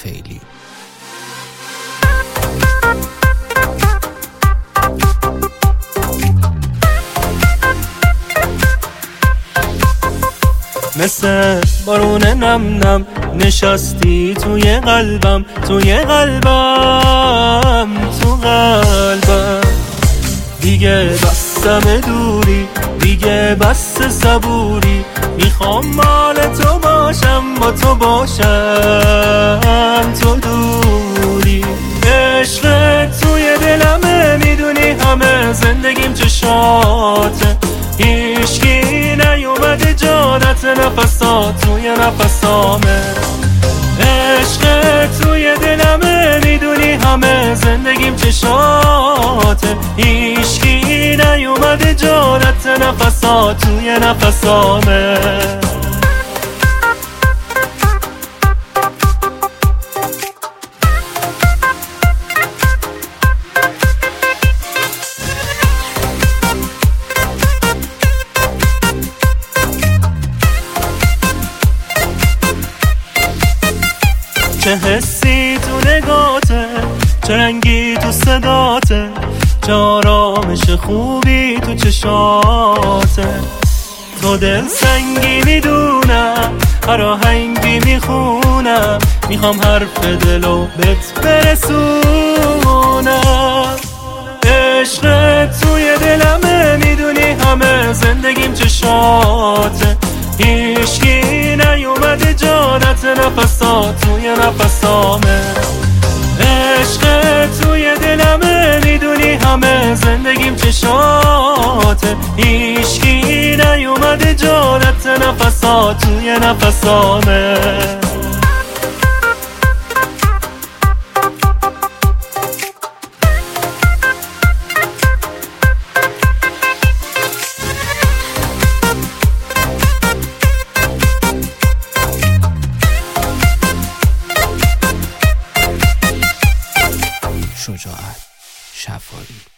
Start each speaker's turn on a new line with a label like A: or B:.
A: خیلی.
B: مثل بارون نم نم نشستی توی قلبم، توی قلبم، تو قلبم. دیگه بستم دوری، دیگه بست صبوری، میخوام مال تو باشم، با تو باشم، تو دوری. عشقت توی دلمه، میدونی همه زندگیم چشاته، هیچکی نیومده جادت، نفسات توی نفسامه. عشقت توی دلمه، میدونی همه زندگیم چشاته، هیچکی نیومده جادت، نفسات توی نفسامه. چه حسی تو نگاته، چه رنگی تو صداته، چه آرامش خوبی تو چشاته. تو دل سنگی میدونم، هر آهنگی میخونم، میخوام حرف دلو بهت برسونم. عشقت توی دلمه، میدونی همه زندگیم چشاته، هیچکی نیومده جادت، نفسات توی نفسامه. عشقت توی دلمه، میدونی همه زندگیم چشاته، هیچکی نیومده جادت، نفسات توی نفسامه.
A: شجاعت شفاری.